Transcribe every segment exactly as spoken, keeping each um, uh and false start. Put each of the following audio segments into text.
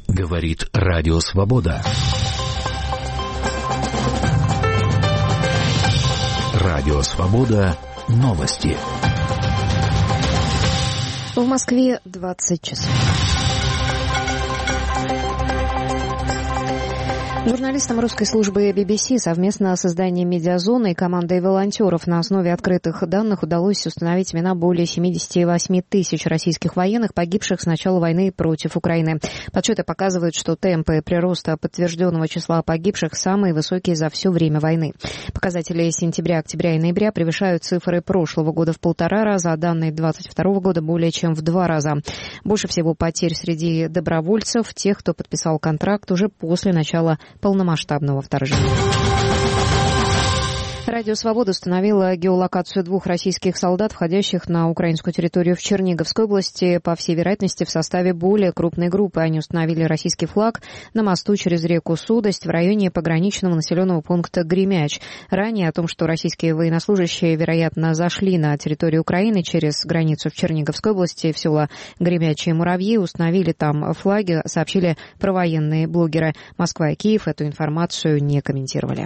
Говорит Радио Свобода. Радио Свобода. Новости. В Москве двадцать часов. Журналистам русской службы би би си совместно с изданием «Медиазона» и командой волонтеров на основе открытых данных удалось установить имена более семьдесят восемь тысяч российских военных, погибших с начала войны против Украины. Подсчеты показывают, что темпы прироста подтвержденного числа погибших самые высокие за все время войны. Показатели сентября, октября и ноября превышают цифры прошлого года в полтора раза, а данные двадцать второго года более чем в два раза. Больше всего потерь среди добровольцев, тех, кто подписал контракт уже после начала полномасштабного вторжения. Радио «Свобода» установила геолокацию двух российских солдат, входящих на украинскую территорию в Черниговской области, по всей вероятности, в составе более крупной группы. Они установили российский флаг на мосту через реку Судость в районе пограничного населенного пункта Гремяч. Ранее о том, что российские военнослужащие, вероятно, зашли на территорию Украины через границу в Черниговской области, в села Гремячи и Муравьи, установили там флаги, сообщили провоенные блогеры. Москва и Киев эту информацию не комментировали.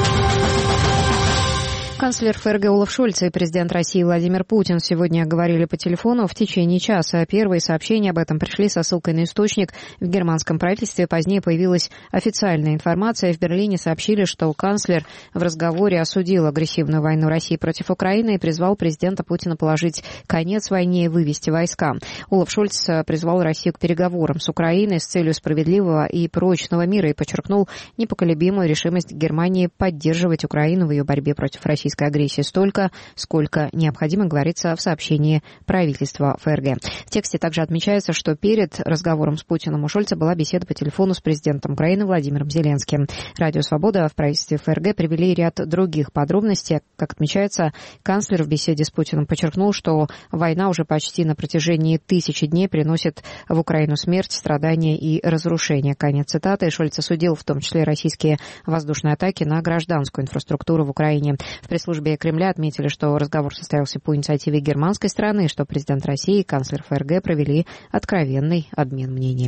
Канцлер ФРГ Олаф Шольц и президент России Владимир Путин сегодня говорили по телефону в течение часа. Первые сообщения об этом пришли со ссылкой на источник в германском правительстве. Позднее появилась официальная информация. В Берлине сообщили, что канцлер в разговоре осудил агрессивную войну России против Украины и призвал президента Путина положить конец войне и вывести войска. Олаф Шольц призвал Россию к переговорам с Украиной с целью справедливого и прочного мира и подчеркнул непоколебимую решимость Германии поддерживать Украину в ее борьбе против России. Агрессии столько, сколько необходимо, говорится в сообщении правительства ФРГ. В тексте также отмечается, что перед разговором с Путиным у Шольца была беседа по телефону с президентом Украины Владимиром Зеленским. Радио «Свобода» в правительстве ФРГ привели ряд других подробностей. Как отмечается, канцлер в беседе с Путиным подчеркнул, что война уже почти на протяжении тысячи дней приносит в Украину смерть, страдания и разрушения. Конец цитаты. Шольц осудил в том числе российские воздушные атаки на гражданскую инфраструктуру в Украине. В пресс-службе Кремля отметили, что разговор состоялся по инициативе германской стороны, что президент России и канцлер ФРГ провели откровенный обмен мнениями.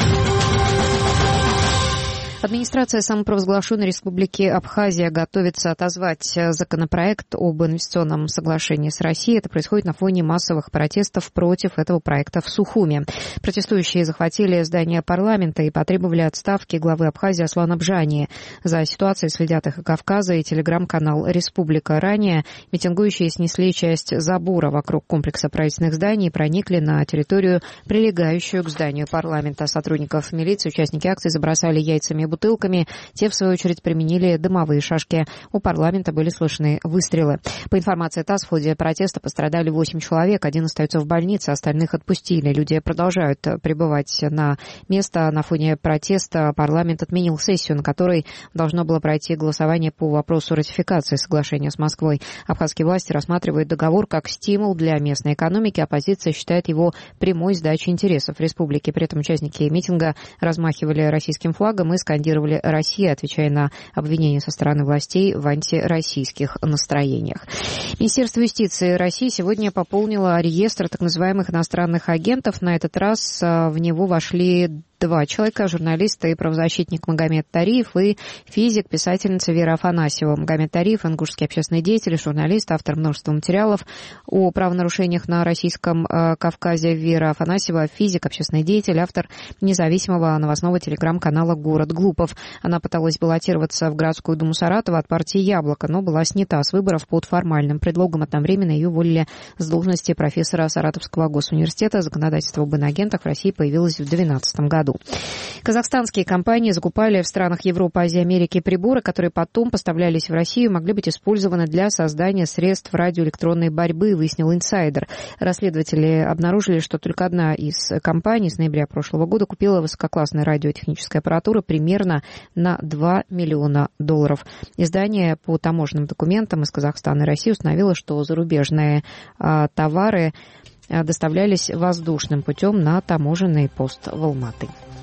Администрация самопровозглашенной республики Абхазия готовится отозвать законопроект об инвестиционном соглашении с Россией. Это происходит на фоне массовых протестов против этого проекта в Сухуме. Протестующие захватили здание парламента и потребовали отставки главы Абхазии Аслана Бжани. За ситуацией следят «Эхо Кавказа» и телеграм-канал «Республика». Ранее митингующие снесли часть забора вокруг комплекса правительственных зданий и проникли на территорию, прилегающую к зданию парламента. Сотрудников милиции участники акции забросали яйцами и бутылками. Те, в свою очередь, применили дымовые шашки. У парламента были слышны выстрелы. По информации ТАСС, в ходе протеста пострадали восемь человек. Один остается в больнице, остальных отпустили. Люди продолжают прибывать на место. На фоне протеста парламент отменил сессию, на которой должно было пройти голосование по вопросу ратификации соглашения с Москвой. Абхазские власти рассматривают договор как стимул для местной экономики. Оппозиция считает его прямой сдачей интересов республики. При этом участники митинга размахивали российским флагом и скандировали Россия, отвечая на обвинения со стороны властей в антироссийских настроениях. Министерство юстиции России сегодня пополнило реестр так называемых иностранных агентов. На этот раз в него вошли два человека, журналист и правозащитник Магомед Тариев и физик, писательница Вера Афанасьева. Магомед Тариев – ингушский общественный деятель, журналист, автор множества материалов о правонарушениях на Российском э, Кавказе. Вера Афанасьева – физик, общественный деятель, автор независимого новостного телеграм-канала «Город Глупов». Она пыталась баллотироваться в городскую думу Саратова от партии «Яблоко», но была снята с выборов под формальным предлогом. Одновременно ее уволили с должности профессора Саратовского госуниверситета. Законодательство об иноагентах в России появилось в две тысячи двенадцатом году. Казахстанские компании закупали в странах Европы, Азии, Америки приборы, которые потом поставлялись в Россию, могли быть использованы для создания средств радиоэлектронной борьбы, выяснил инсайдер. Расследователи обнаружили, что только одна из компаний с ноября прошлого года купила высококлассной радиотехнической аппаратуры примерно на два миллиона долларов. Издание по таможенным документам из Казахстана и России установило, что зарубежные а, товары доставлялись воздушным путем на таможенный пост в Алматы.